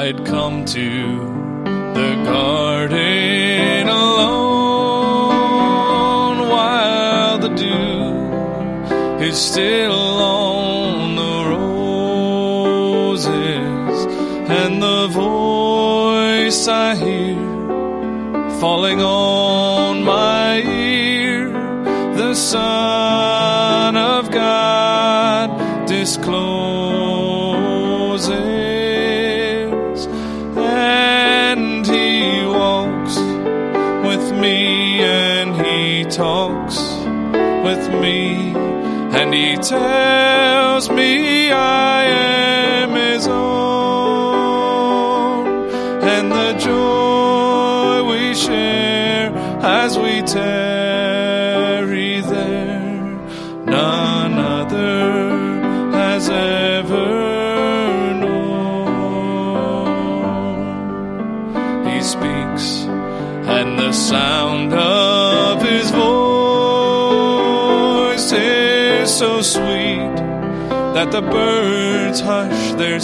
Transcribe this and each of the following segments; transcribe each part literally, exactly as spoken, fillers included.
I'd come to the garden alone while the dew is still on the roses, and the voice I hear falling on my ear, the Son of God discloses, and He walks with me, and He talks with me, and He tells me I am His own, and the joy we share as we tarry there, none other has ever known. He speaks, and the sound of His voice is so sweet that the birds hush their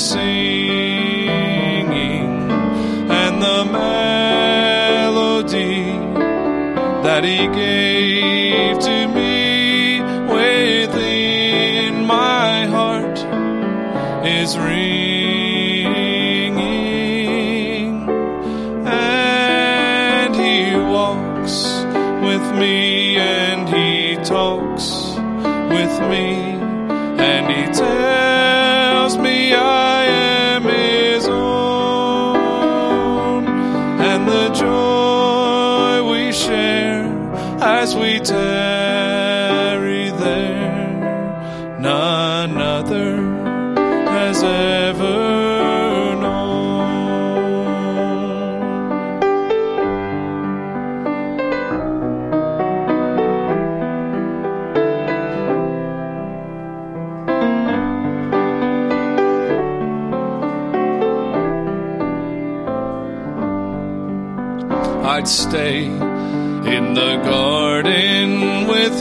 singing, and the melody that He gave to me within my heart is ringing, and He walks with me, and He talks with me, and He tells me I am His own, and the joy we share as we tarry there, none other has ever known. I'd stay in the garden with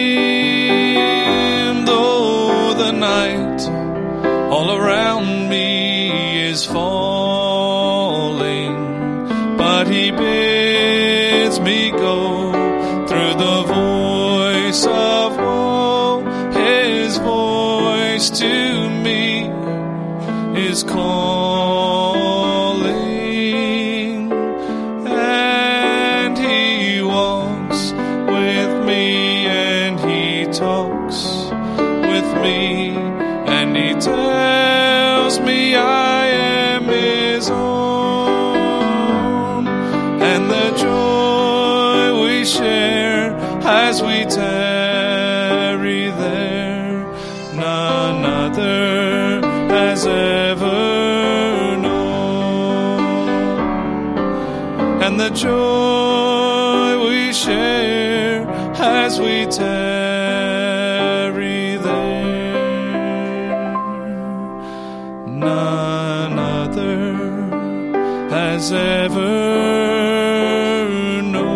Him, though the night all around me is falling, but He bids me go through the voice of woe. His voice to me is calling, and He walks with me, and He talks with me, and He tells me I am His own, and the joy we share as we tarry there, none other has ever known, and the joy we share as we tarry there, none other has ever known.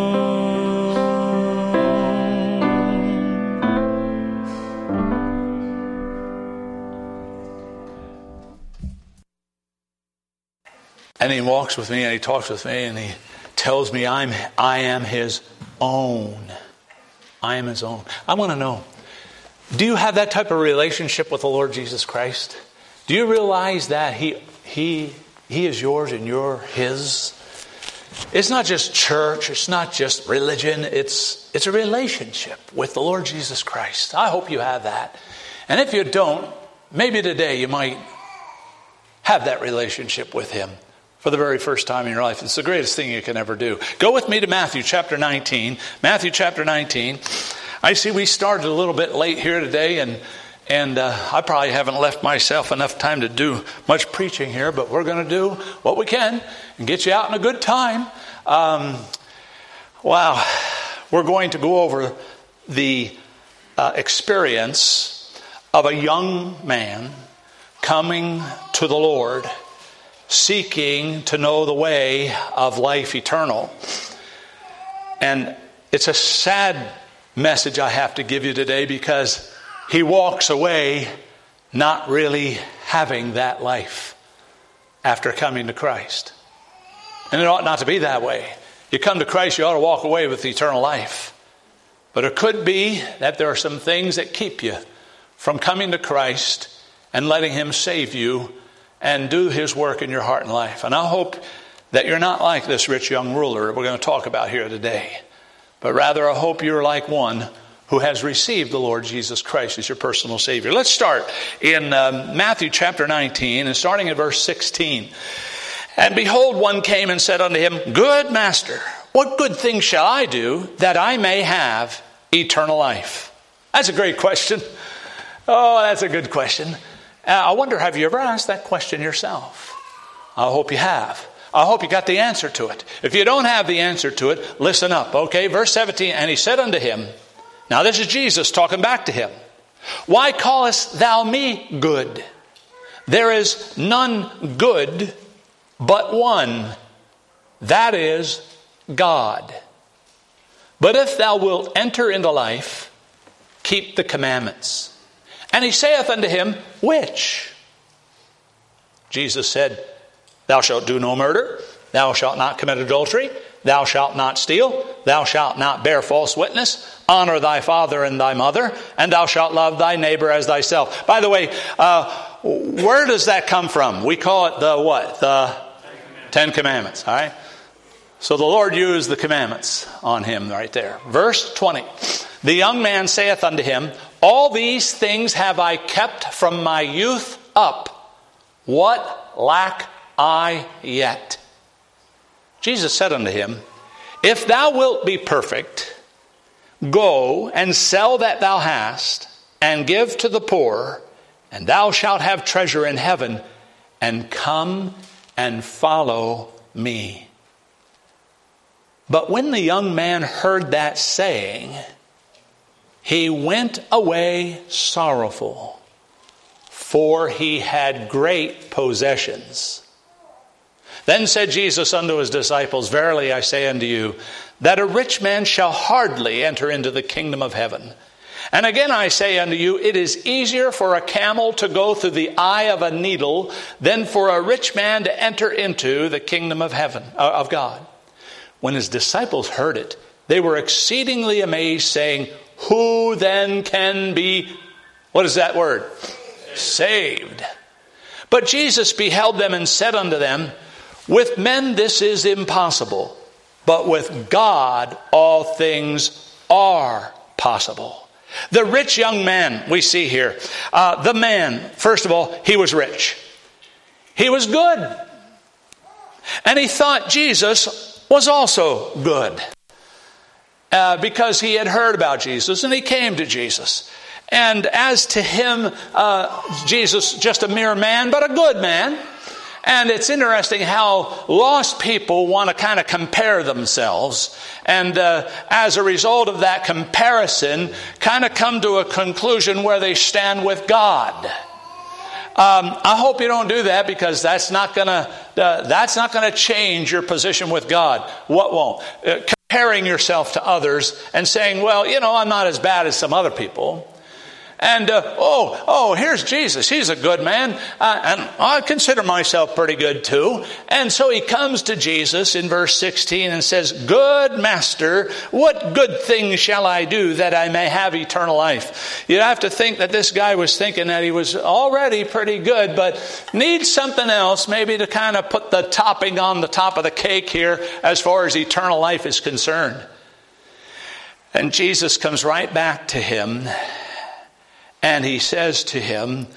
And He walks with me, and He talks with me, and He tells me I'm I am His own. I am His own. I want to know, do you have that type of relationship with the Lord Jesus Christ? Do you realize that He He He is yours and you're His? It's not just church. It's not just religion. It's it's a relationship with the Lord Jesus Christ. I hope you have that. And if you don't, maybe today you might have that relationship with Him for the very first time in your life. It's the greatest thing you can ever do. Go with me to Matthew chapter nineteen. Matthew chapter nineteen. I see we started a little bit late here today, and and uh, I probably haven't left myself enough time to do much preaching here, but we're going to do what we can and get you out in a good time. Um, wow. We're going to go over the uh, experience of a young man coming to the Lord, seeking to know the way of life eternal. And it's a sad message I have to give you today, because he walks away not really having that life. after coming to Christ. And it ought not to be that way. You come to Christ, you ought to walk away with eternal life. But it could be that there are some things that keep you from coming to Christ and letting Him save you and do His work in your heart and life. And I hope that you're not like this rich young ruler we're going to talk about here today. But rather, I hope you're like one who has received the Lord Jesus Christ as your personal Savior. Let's start in um, Matthew chapter nineteen and starting at verse sixteen. And behold, one came and said unto him, Good master, what good thing shall I do that I may have eternal life? That's a great question. Oh, that's a good question. Uh, I wonder, have you ever asked that question yourself? I hope you have. I hope you got the answer to it. If you don't have the answer to it, listen up. Okay, verse seventeen, and he said unto him, now this is Jesus talking back to him, why callest thou me good? There is none good but one, that is God. But if thou wilt enter into life, keep the commandments. And he saith unto him, which? Jesus said, thou shalt do no murder, thou shalt not commit adultery, thou shalt not steal, thou shalt not bear false witness, honor thy father and thy mother, and thou shalt love thy neighbor as thyself. By the way, uh, where does that come from? We call it the what? The Ten Commandments. All right. So the Lord used the commandments on him right there. Verse twenty. The young man saith unto him, all these things have I kept from my youth up. What lack I yet? Jesus said unto him, if thou wilt be perfect, go and sell that thou hast, and give to the poor, and thou shalt have treasure in heaven, and come and follow me. But when the young man heard that saying, he went away sorrowful, for he had great possessions. Then said Jesus unto his disciples, verily I say unto you, that a rich man shall hardly enter into the kingdom of heaven. And again I say unto you, it is easier for a camel to go through the eye of a needle than for a rich man to enter into the kingdom of heaven, uh, of God. When his disciples heard it, they were exceedingly amazed, saying, who then can be, what is that word? Saved. But Jesus beheld them and said unto them, with men this is impossible, but with God all things are possible. The rich young man we see here, uh, the man, first of all, he was rich. He was good. And he thought Jesus was also good. Uh, because he had heard about Jesus and he came to Jesus. And as to him, uh, Jesus, just a mere man, but a good man. And it's interesting how lost people want to kind of compare themselves. And uh, as a result of that comparison, kind of come to a conclusion where they stand with God. Um, I hope you don't do that, because that's not going to uh, that's not going to change your position with God. What won't? Uh, comparing yourself to others and saying, well, you know, I'm not as bad as some other people. And, uh, oh, oh, here's Jesus. He's a good man. Uh, and I consider myself pretty good too. And so he comes to Jesus in verse sixteen and says, good master, what good thing shall I do that I may have eternal life? You have to think that this guy was thinking that he was already pretty good, but needs something else, maybe to kind of put the topping on the top of the cake here as far as eternal life is concerned. And Jesus comes right back to him. And he says to him,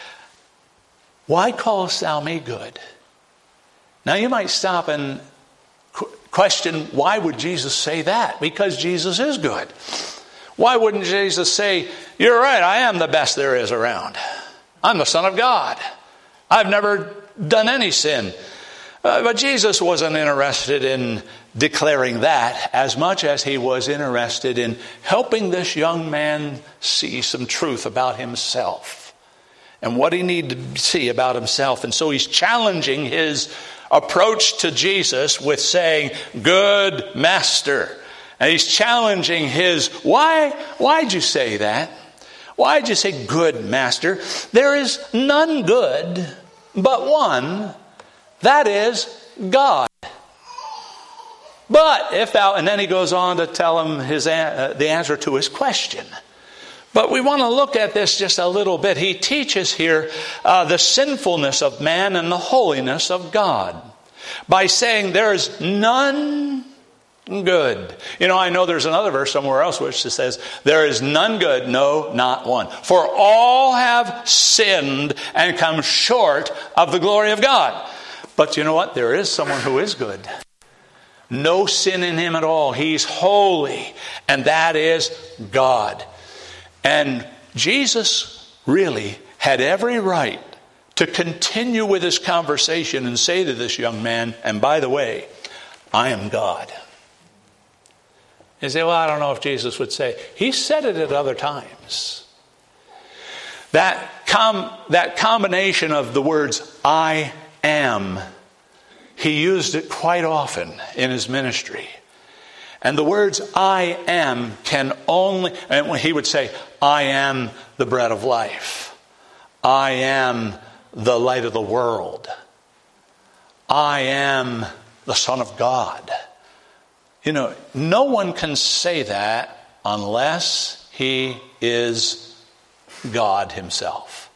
why callest thou me good? Now you might stop and question, why would Jesus say that? Because Jesus is good. Why wouldn't Jesus say, you're right, I am the best there is around. I'm the Son of God. I've never done any sin. Uh, but Jesus wasn't interested in declaring that as much as he was interested in helping this young man see some truth about himself and what he needed to see about himself. And so he's challenging his approach to Jesus with saying, good master. And he's challenging his, why, why'd you say that? Why'd you say good master? There is none good but one, that is God. But if thou, and then he goes on to tell him his uh, the answer to his question. But we want to look at this just a little bit. He teaches here uh, the sinfulness of man and the holiness of God by saying there is none good. You know, I know there's another verse somewhere else which says, there is none good, no, not one. For all have sinned and come short of the glory of God. But you know what? There is someone who is good. No sin in him at all. He's holy. And that is God. And Jesus really had every right to continue with his conversation and say to this young man, and by the way, I am God. You say, well, I don't know if Jesus would say. He said it at other times. That, com- that combination of the words, I am, he used it quite often in his ministry. And the words I am can only, and when he would say, I am the bread of life. I am the light of the world. I am the Son of God. You know, no one can say that unless he is God himself.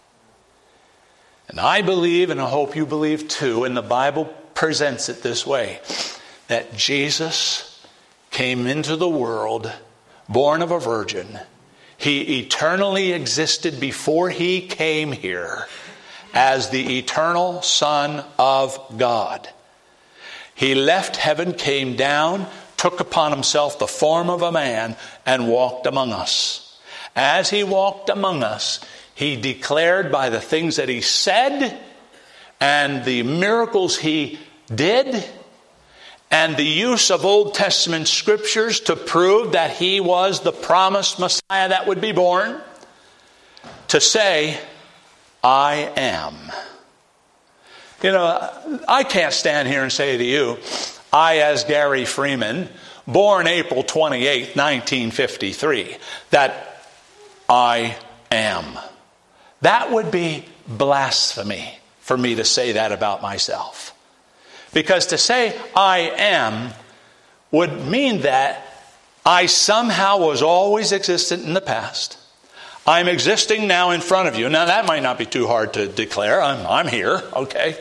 And I believe, and I hope you believe too, and the Bible presents it this way, that Jesus came into the world, born of a virgin. He eternally existed before he came here as the eternal Son of God. He left heaven, came down, took upon himself the form of a man, and walked among us. As he walked among us, he declared by the things that he said and the miracles he did, and the use of Old Testament scriptures to prove that he was the promised Messiah that would be born, to say, I am. You know, I can't stand here and say to you, I, as Gary Freeman, born April twenty-eighth, nineteen fifty-three, that I am. That would be blasphemy for me to say that about myself. Because to say I am would mean that I somehow was always existent in the past. I'm existing now in front of you. Now that might not be too hard to declare. I'm, I'm here, okay.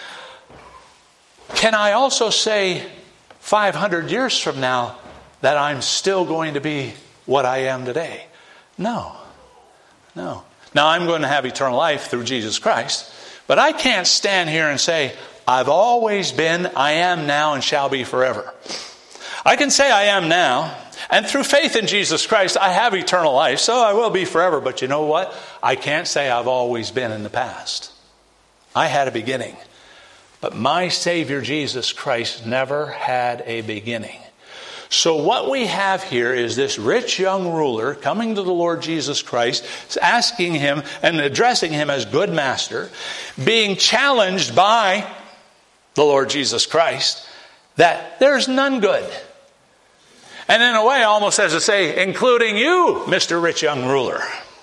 Can I also say five hundred years from now that I'm still going to be what I am today? No. No. Now I'm going to have eternal life through Jesus Christ. But I can't stand here and say, I've always been, I am now, and shall be forever. I can say I am now, and through faith in Jesus Christ, I have eternal life, so I will be forever. But you know what? I can't say I've always been in the past. I had a beginning. But my Savior, Jesus Christ, never had a beginning. So what we have here is this rich young ruler coming to the Lord Jesus Christ, asking him and addressing him as good master, being challenged by the Lord Jesus Christ that there's none good. And in a way, almost as to say, including you, Mister Rich Young Ruler.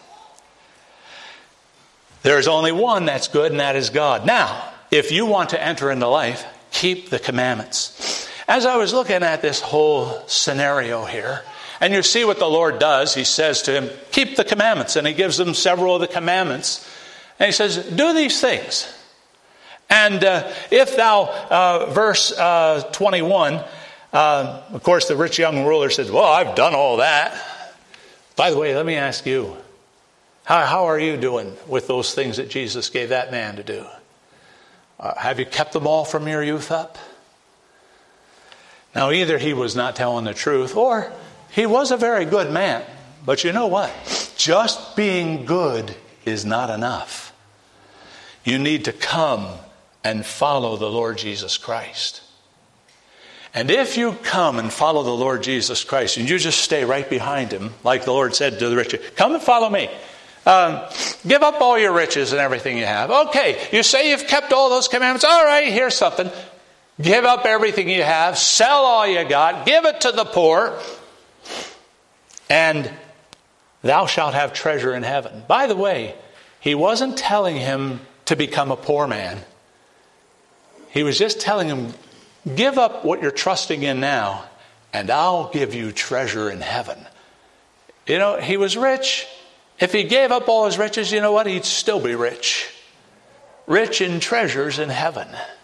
There's only one that's good, and that is God. Now, if you want to enter into life, keep the commandments. As I was looking at this whole scenario here, and you see what the Lord does, he says to him, keep the commandments. And he gives them several of the commandments. And he says, do these things. And uh, if thou, uh, verse uh, twenty-one, uh, of course the rich young ruler says, well, I've done all that. By the way, let me ask you, how, how are you doing with those things that Jesus gave that man to do? Uh, have you kept them all from your youth up? Now, either he was not telling the truth, or he was a very good man. But you know what? Just being good is not enough. You need to come and follow the Lord Jesus Christ. And if you come and follow the Lord Jesus Christ, and you just stay right behind him, like the Lord said to the rich, come and follow me. Um, give up all your riches and everything you have. Okay, you say you've kept all those commandments. All right, here's something. Give up everything you have. Sell all you got. Give it to the poor. And thou shalt have treasure in heaven. By the way, he wasn't telling him to become a poor man. He was just telling him, give up what you're trusting in now, and I'll give you treasure in heaven. You know, he was rich. If he gave up all his riches, you know what? He'd still be rich. Rich in treasures in heaven.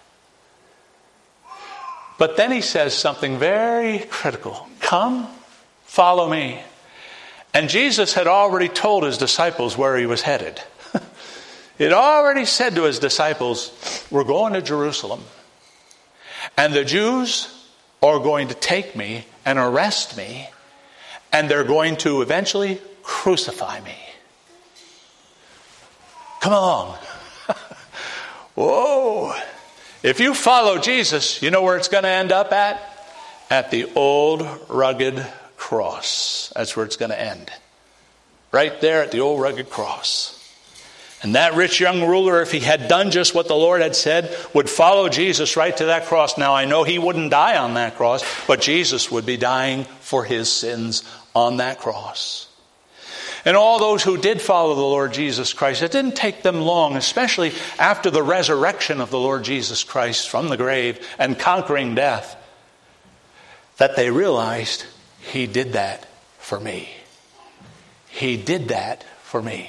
But then he says something very critical. Come, follow me. And Jesus had already told his disciples where he was headed. He had already said to his disciples, we're going to Jerusalem. And the Jews are going to take me and arrest me. And they're going to eventually crucify me. Come along. Whoa. If you follow Jesus, you know where it's going to end up at? At the old rugged cross. That's where it's going to end. Right there at the old rugged cross. And that rich young ruler, if he had done just what the Lord had said, would follow Jesus right to that cross. Now, I know he wouldn't die on that cross, but Jesus would be dying for his sins on that cross. And all those who did follow the Lord Jesus Christ, it didn't take them long, especially after the resurrection of the Lord Jesus Christ from the grave and conquering death, that they realized he did that for me. He did that for me.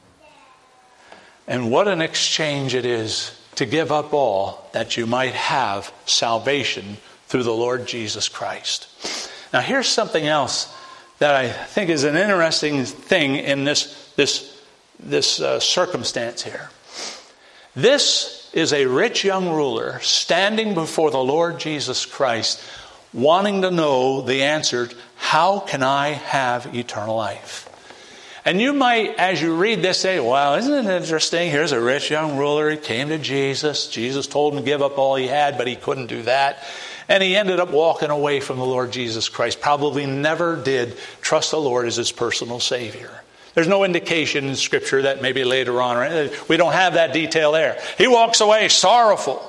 And what an exchange it is to give up all that you might have salvation through the Lord Jesus Christ. Now here's something else that I think is an interesting thing in this, this, this uh, circumstance here. This is a rich young ruler standing before the Lord Jesus Christ, wanting to know the answer, how can I have eternal life? And you might, as you read this, say, wow, isn't it interesting? Here's a rich young ruler. He came to Jesus. Jesus told him to give up all he had, but he couldn't do that. And he ended up walking away from the Lord Jesus Christ. Probably never did trust the Lord as his personal Savior. There's no indication in Scripture that maybe later on, we don't have that detail there. He walks away sorrowful.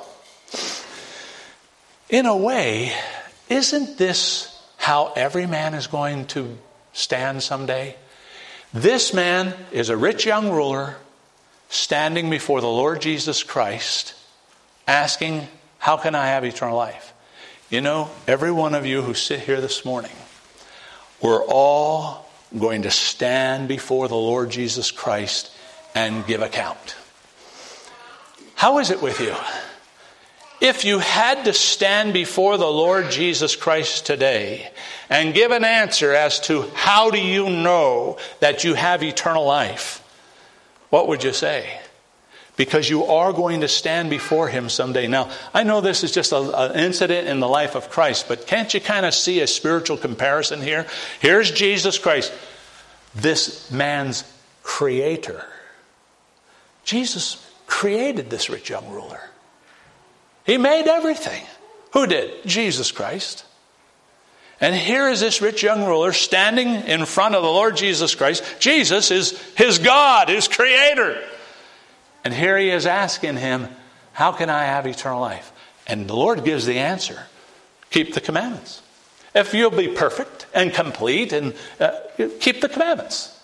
In a way, isn't this how every man is going to stand someday? This man is a rich young ruler standing before the Lord Jesus Christ asking, how can I have eternal life? You know, every one of you who sit here this morning, we're all going to stand before the Lord Jesus Christ and give account. How is it with you? If you had to stand before the Lord Jesus Christ today and give an answer as to how do you know that you have eternal life, what would you say? Because you are going to stand before him someday. Now, I know this is just an incident in the life of Christ, but can't you kind of see a spiritual comparison here? Here's Jesus Christ, this man's creator. Jesus created this rich young ruler. He made everything. Who did? Jesus Christ. And here is this rich young ruler standing in front of the Lord Jesus Christ. Jesus is his God, his creator. And here he is asking him, how can I have eternal life? And the Lord gives the answer. Keep the commandments. If you'll be perfect and complete, and uh, keep the commandments.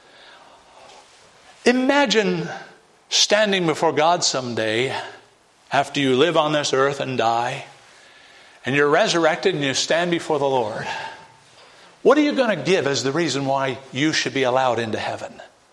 Imagine standing before God someday after you live on this earth and die, and you're resurrected and you stand before the Lord. What are you going to give as the reason why you should be allowed into heaven?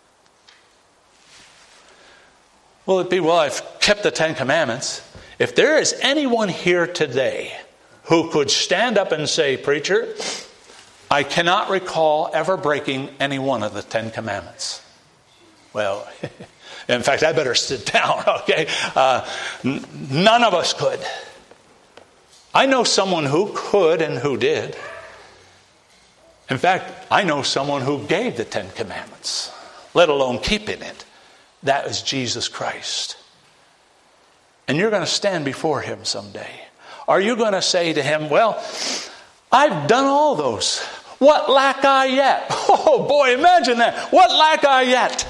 Will it be, well, I've kept the Ten Commandments. If there is anyone here today who could stand up and say, preacher, I cannot recall ever breaking any one of the Ten Commandments. Well, in fact, I better sit down, okay? Uh, n- none of us could. I know someone who could and who did. In fact, I know someone who gave the Ten Commandments, let alone keeping it. That is Jesus Christ. And you're going to stand before him someday. Are you going to say to him, well, I've done all those. What lack I yet? Oh boy, imagine that. What lack I yet?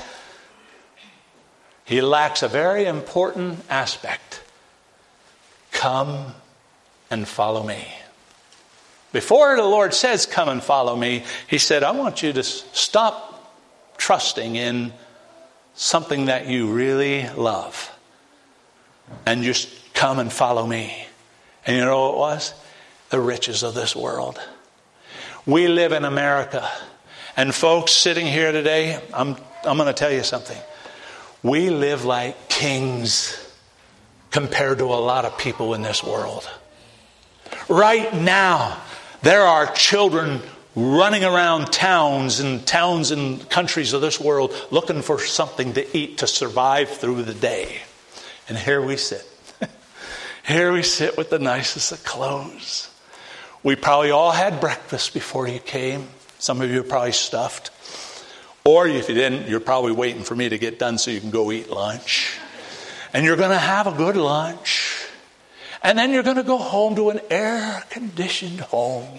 He lacks a very important aspect. Come and follow me. Before the Lord says, come and follow me, he said, I want you to stop trusting in something that you really love. And just come and follow me. And you know what it was? The riches of this world. We live in America. And folks sitting here today, I'm, I'm going to tell you something. We live like kings compared to a lot of people in this world. Right now, there are children running around towns and towns and countries of this world looking for something to eat to survive through the day. And here we sit. Here we sit with the nicest of clothes. We probably all had breakfast before you came. Some of you are probably stuffed. Or if you didn't, you're probably waiting for me to get done so you can go eat lunch. And you're going to have a good lunch. And then you're going to go home to an air-conditioned home.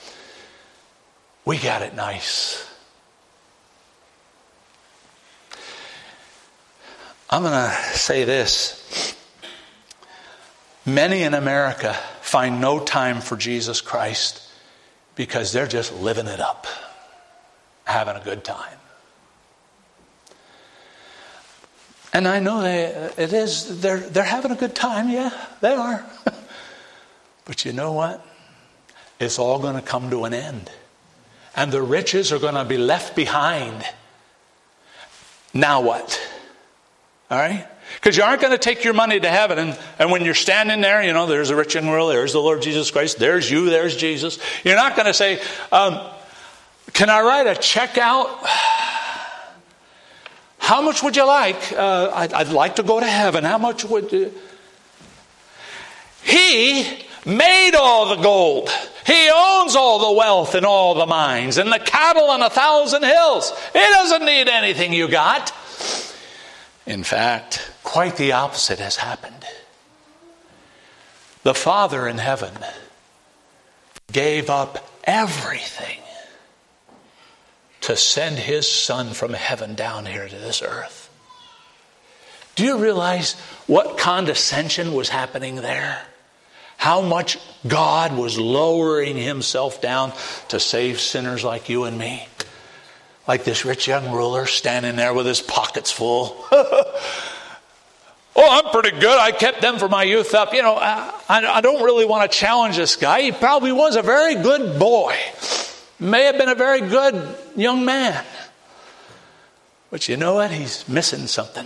We got it nice. I'm going to say this. Many in America find no time for Jesus Christ because they're just living it up, having a good time. And I know they, it is, they're, they're having a good time, yeah, they are. But you know what? It's all going to come to an end. And the riches are going to be left behind. Now what? All right? Because you aren't going to take your money to heaven. And, and when you're standing there, you know, there's a rich young ruler, there's the Lord Jesus Christ, there's you, there's Jesus. You're not going to say, um, can I write a check out? How much would you like? Uh, I'd, I'd like to go to heaven. How much would you? He made all the gold. He owns all the wealth and all the mines and the cattle on a thousand hills. He doesn't need anything you got. In fact, quite the opposite has happened. The Father in heaven gave up everything to send his Son from heaven down here to this earth. Do you realize what condescension was happening there? How much God was lowering himself down to save sinners like you and me. Like this rich young ruler standing there with his pockets full. Oh, I'm pretty good. I kept them for my youth up. You know, I, I don't really want to challenge this guy. He probably was a very good boy. May have been a very good young man. But you know what? He's missing something.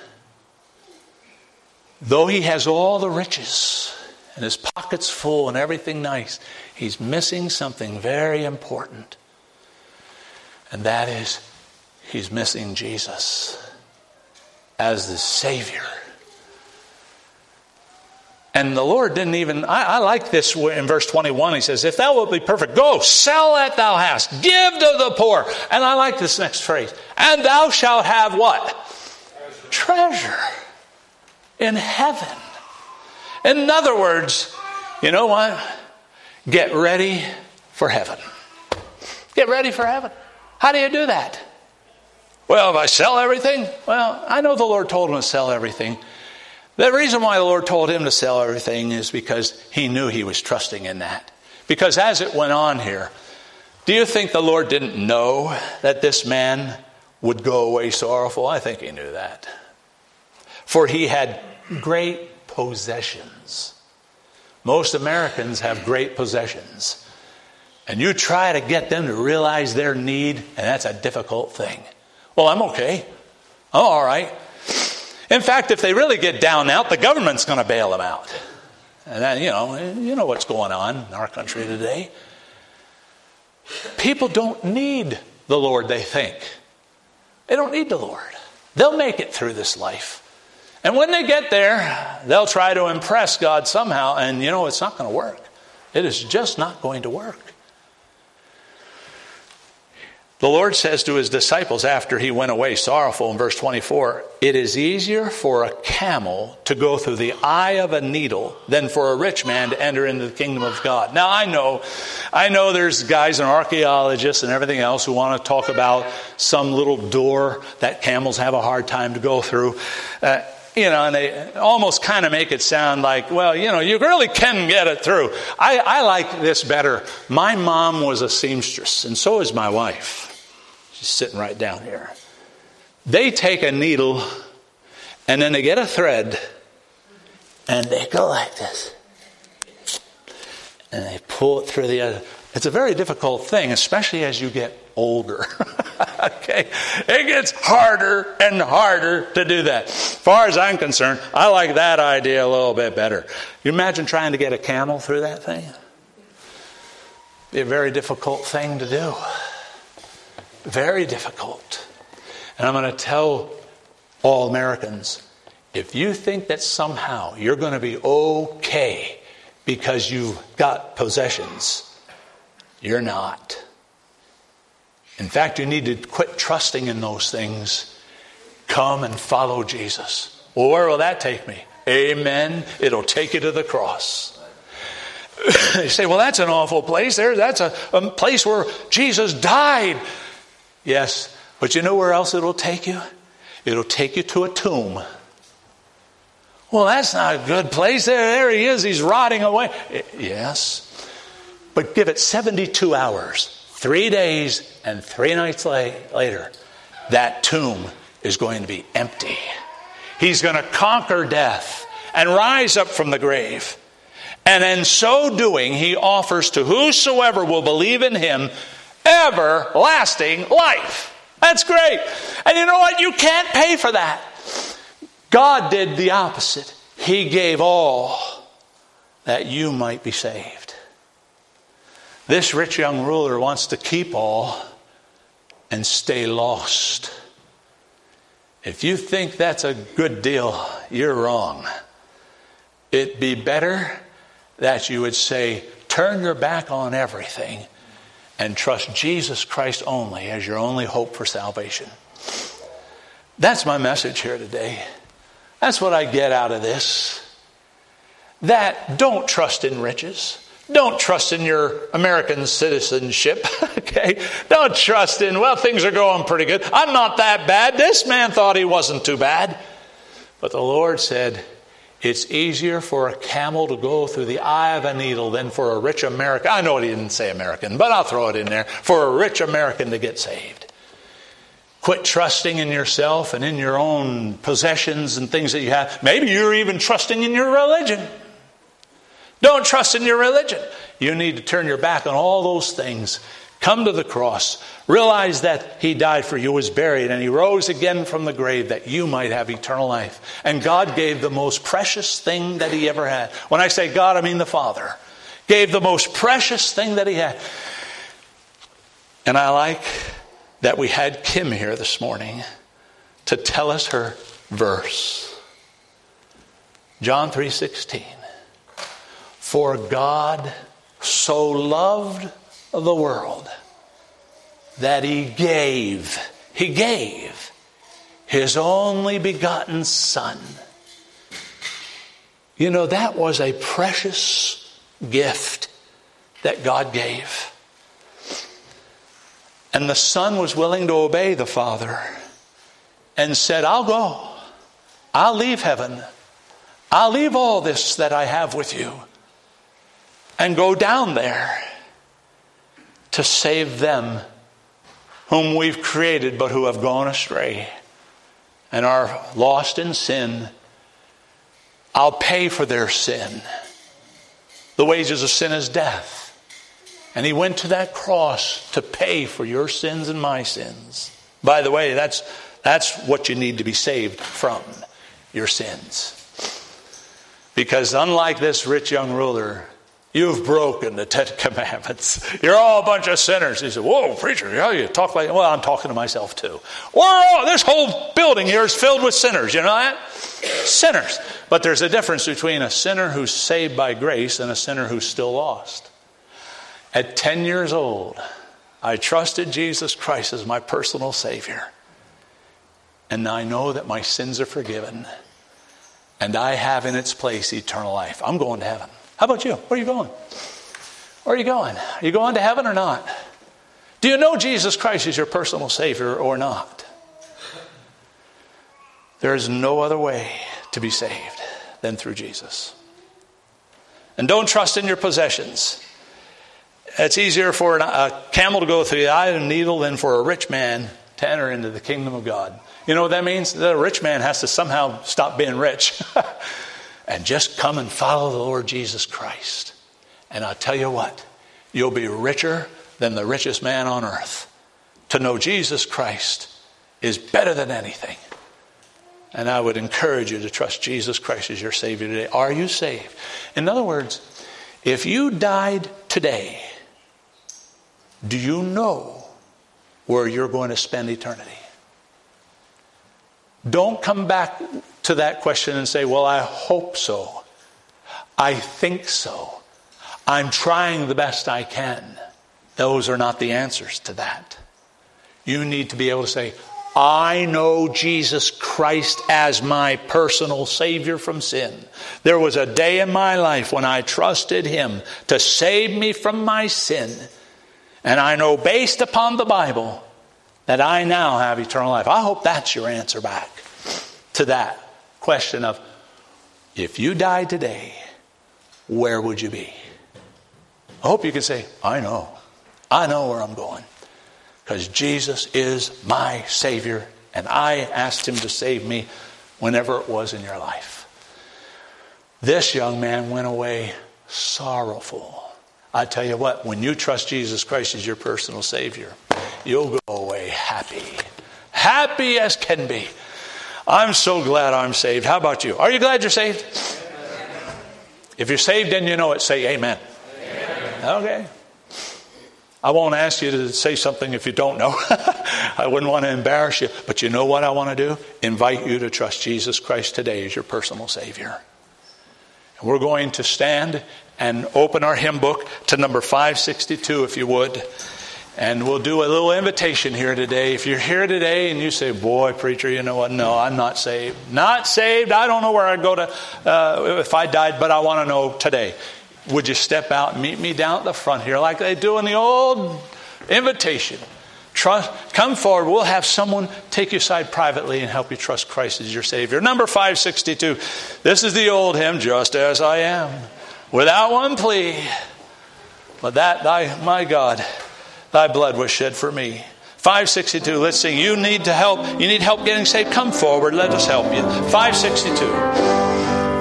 Though he has all the riches and his pockets full and everything nice, he's missing something very important. And that is, he's missing Jesus as the Savior. And the Lord didn't even, I, I like this in verse twenty-one. He says, if thou wilt be perfect, go, sell that thou hast, give to the poor. And I like this next phrase. And thou shalt have what? Treasure, Treasure in heaven. In other words, you know what? Get ready for heaven. Get ready for heaven. How do you do that? Well, if I sell everything, well, I know the Lord told him to sell everything. The reason why the Lord told him to sell everything is because he knew he was trusting in that. Because as it went on here, do you think the Lord didn't know that this man would go away sorrowful? I think he knew that. For he had great possessions. Most Americans have great possessions. And you try to get them to realize their need, and that's a difficult thing. Well, I'm okay. I'm all right. In fact, if they really get down and out, the government's going to bail them out. And then, you know, you know what's going on in our country today. People don't need the Lord, they think. They don't need the Lord. They'll make it through this life. And when they get there, they'll try to impress God somehow, and you know, it's not going to work. It is just not going to work. The Lord says to his disciples after he went away sorrowful in verse twenty-four, it is easier for a camel to go through the eye of a needle than for a rich man to enter into the kingdom of God. Now I know, I know there's guys and archaeologists and everything else who want to talk about some little door that camels have a hard time to go through. Uh, You know, and they almost kind of make it sound like, well, you know, you really can get it through. I, I like this better. My mom was a seamstress, and so is my wife. She's sitting right down here. They take a needle, and then they get a thread, And they go like this. And they pull it through the other. It's a very difficult thing, especially as you get older. Okay? It gets harder and harder to do that. As far as I'm concerned, I like that idea a little bit better. You imagine trying to get a camel through that thing? It'd be a very difficult thing to do. Very difficult. And I'm going to tell all Americans, if you think that somehow you're going to be okay because you've got possessions, you're not. In fact, you need to quit trusting in those things. Come and follow Jesus. Well, where will that take me? Amen. It'll take you to the cross. You say, well, that's an awful place. There, that's a, a place where Jesus died. Yes, but you know where else it'll take you? It'll take you to a tomb. Well, that's not a good place. There, there he is. He's rotting away. Yes. But give it seventy-two hours, three days and three nights later, that tomb is going to be empty. He's going to conquer death and rise up from the grave. And in so doing, he offers to whosoever will believe in him everlasting life. That's great. And you know what? You can't pay for that. God did the opposite. He gave all that you might be saved. This rich young ruler wants to keep all and stay lost. If you think that's a good deal, you're wrong. It'd be better that you would say, turn your back on everything and trust Jesus Christ only as your only hope for salvation. That's my message here today. That's what I get out of this. That don't trust in riches. Don't trust in your American citizenship. Okay? Don't trust in, well, things are going pretty good. I'm not that bad. This man thought he wasn't too bad. But the Lord said, it's easier for a camel to go through the eye of a needle than for a rich American. I know he didn't say American, but I'll throw it in there. For a rich American to get saved. Quit trusting in yourself and in your own possessions and things that you have. Maybe you're even trusting in your religion. Don't trust in your religion. You need to turn your back on all those things. Come to the cross. Realize that he died for you, was buried, and he rose again from the grave that you might have eternal life. And God gave the most precious thing that he ever had. When I say God, I mean the Father. Gave the most precious thing that he had. And I like that we had Kim here this morning to tell us her verse. John three sixteen. For God so loved the world that he gave, he gave his only begotten Son. You know, that was a precious gift that God gave. And the Son was willing to obey the Father and said, I'll go. I'll leave heaven. I'll leave all this that I have with you and go down there to save them whom we've created but who have gone astray and are lost in sin. I'll pay for their sin. The wages of sin is death. And he went to that cross to pay for your sins and my sins. By the way, that's that's what you need to be saved from, your sins. Because unlike this rich young ruler, you've broken the Ten Commandments. You're all a bunch of sinners. He said, whoa, preacher, how you talk like... Well, I'm talking to myself too. We're all, this whole building here is filled with sinners. You know that? Sinners. But there's a difference between a sinner who's saved by grace and a sinner who's still lost. At ten years old, I trusted Jesus Christ as my personal Savior. And I know that my sins are forgiven. And I have in its place eternal life. I'm going to heaven. How about you? Where are you going? Where are you going? Are you going to heaven or not? Do you know Jesus Christ is your personal Savior or not? There is no other way to be saved than through Jesus. And don't trust in your possessions. It's easier for a camel to go through the eye of a needle than for a rich man to enter into the kingdom of God. You know what that means? That a rich man has to somehow stop being rich. and just come and follow the Lord Jesus Christ. And I'll tell you what, you'll be richer than the richest man on earth. To know Jesus Christ is better than anything. And I would encourage you to trust Jesus Christ as your Savior today. Are you saved? In other words, if you died today, do you know where you're going to spend eternity? Don't come back to that question and say, well, I hope so. I think so. I'm trying the best I can. Those are not the answers to that. You need to be able to say, I know Jesus Christ as my personal Savior from sin. There was a day in my life when I trusted Him to save me from my sin. And I know based upon the Bible that I now have eternal life. I hope that's your answer back to that question of, if you died today, where would you be? I hope you can say, I know. I know where I'm going. Because Jesus is my Savior, and I asked Him to save me whenever it was in your life. This young man went away sorrowful. I tell you what, when you trust Jesus Christ as your personal Savior, you'll go away happy. Happy as can be. I'm so glad I'm saved. How about you? Are you glad you're saved? If you're saved and you know it, say amen. Amen. Okay. I won't ask you to say something if you don't know. I wouldn't want to embarrass you. But you know what I want to do? Invite you to trust Jesus Christ today as your personal Savior. And we're going to stand and open our hymn book to number five sixty-two, if you would. And we'll do a little invitation here today. If you're here today and you say, boy, preacher, you know what? No, I'm not saved. Not saved. I don't know where I'd go to uh, if I died, but I want to know today. Would you step out and meet me down at the front here like they do in the old invitation? Trust, come forward. We'll have someone take you aside privately and help you trust Christ as your Savior. Number five sixty-two. This is the old hymn, Just As I Am, without one plea. But that, thy, my God, thy blood was shed for me. five sixty-two. Let's sing. You need to help. You need help getting saved. Come forward. Let us help you. five sixty-two.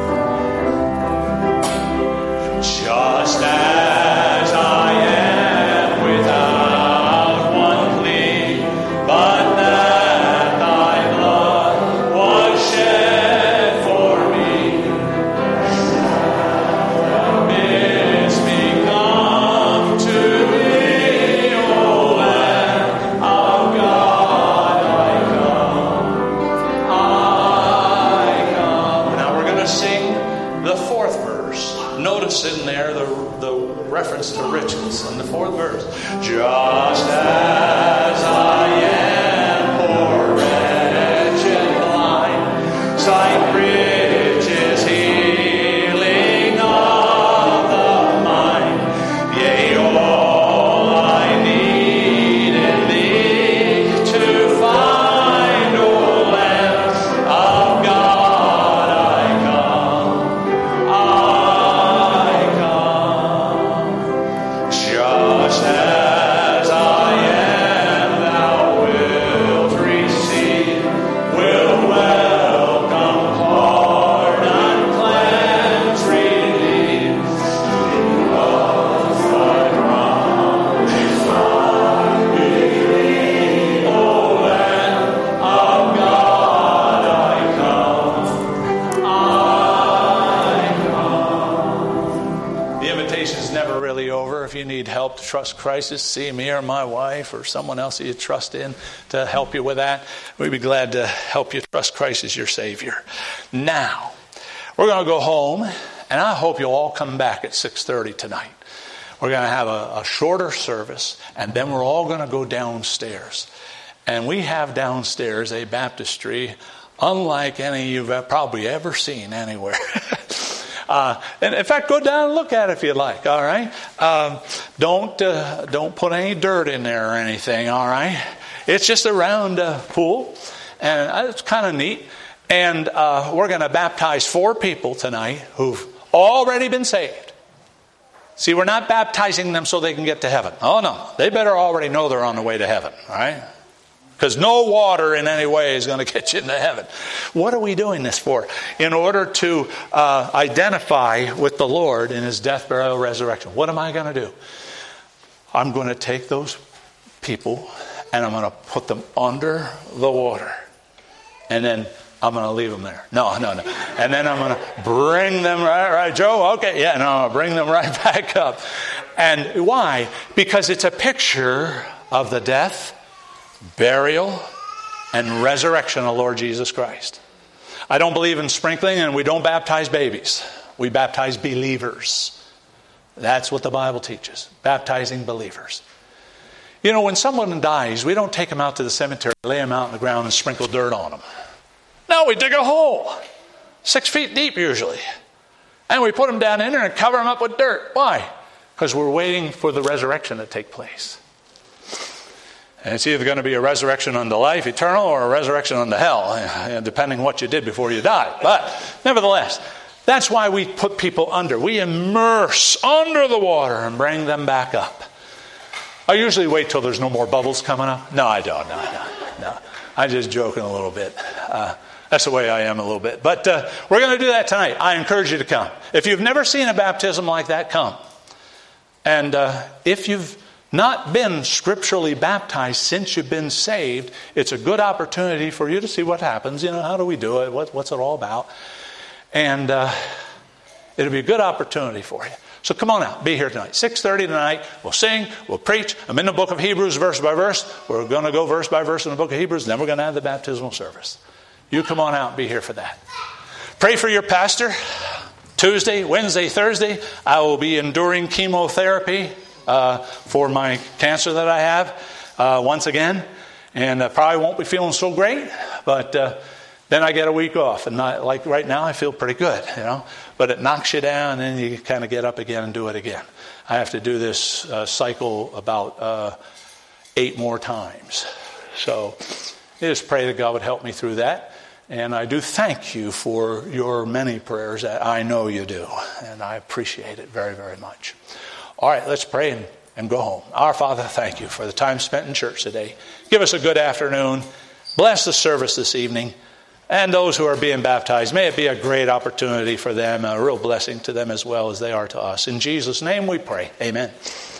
Just as I am, without one plea, but that thy blood was shed for me. Bidst me come to thee, O Lamb of God, I come, I come. Now we're going to sing the fourth verse. Notice in there the, the reference to riches in the fourth verse. Just as I am poor, wretched, blind, sight, riches, healing of the mind, yea, all I need in thee to find, O Lamb of God, I come. I Just as I am, thou wilt receive, will welcome, pardon, cleanse, relieve. Because thy promise I believe, O Lamb of God, I come, I come. The invitation's never really over. If you need help to trust Christ, just see me or my wife or someone else that you trust in to help you with that. We'd be glad to help you trust Christ as your Savior. Now, we're going to go home, and I hope you'll all come back at six thirty tonight. We're going to have a, a shorter service, and then we're all going to go downstairs. And we have downstairs a baptistry unlike any you've probably ever seen anywhere. Uh, and in fact, go down and look at it if you like, all right? Um, don't uh, don't put any dirt in there or anything, all right? It's just a round uh, pool, and it's kind of neat. And uh, we're going to baptize four people tonight who've already been saved. See, we're not baptizing them so they can get to heaven. Oh, no. They better already know they're on the way to heaven, all right? Because no water in any way is going to get you into heaven. What are we doing this for? In order to uh, identify with the Lord in his death, burial, resurrection. What am I going to do? I'm going to take those people and I'm going to put them under the water. And then I'm going to leave them there. No, no, no. And then I'm going to bring them, right, right, Joe? Okay, yeah, no, I'm going to bring them right back up. And why? Because it's a picture of the death, burial, and resurrection of Lord Jesus Christ. I don't believe in sprinkling, and we don't baptize babies. We baptize believers. That's what the Bible teaches. Baptizing believers. You know, when someone dies, we don't take them out to the cemetery, lay them out on the ground and sprinkle dirt on them. No, we dig a hole. Six feet deep usually. And we put them down in there and cover them up with dirt. Why? Because we're waiting for the resurrection to take place. And it's either going to be a resurrection unto life eternal or a resurrection unto hell, depending what you did before you died. But nevertheless, that's why we put people under. We immerse under the water and bring them back up. I usually wait till there's no more bubbles coming up. No, I don't. No, no, no. I'm just joking a little bit. Uh, that's the way I am a little bit. But uh, we're going to do that tonight. I encourage you to come. If you've never seen a baptism like that, come. And uh, if you've not been scripturally baptized since you've been saved, it's a good opportunity for you to see what happens. You know, how do we do it? What, what's it all about? And uh, it'll be a good opportunity for you. So come on out. Be here tonight. six thirty tonight. We'll sing. We'll preach. I'm in the book of Hebrews verse by verse. We're going to go verse by verse in the book of Hebrews. Then we're going to have the baptismal service. You come on out and be here for that. Pray for your pastor. Tuesday, Wednesday, Thursday, I will be enduring chemotherapy uh, for my cancer that I have uh, once again. And I probably won't be feeling so great. But uh, then I get a week off. And not, like right now, I feel pretty good, you know. But it knocks you down, and then you kind of get up again and do it again. I have to do this uh, cycle about uh, eight more times. So I just pray that God would help me through that. And I do thank you for your many prayers that I know you do. And I appreciate it very, very much. All right, let's pray and, and go home. Our Father, thank you for the time spent in church today. Give us a good afternoon. Bless the service this evening. And those who are being baptized, may it be a great opportunity for them, a real blessing to them as well as they are to us. In Jesus' name we pray. Amen.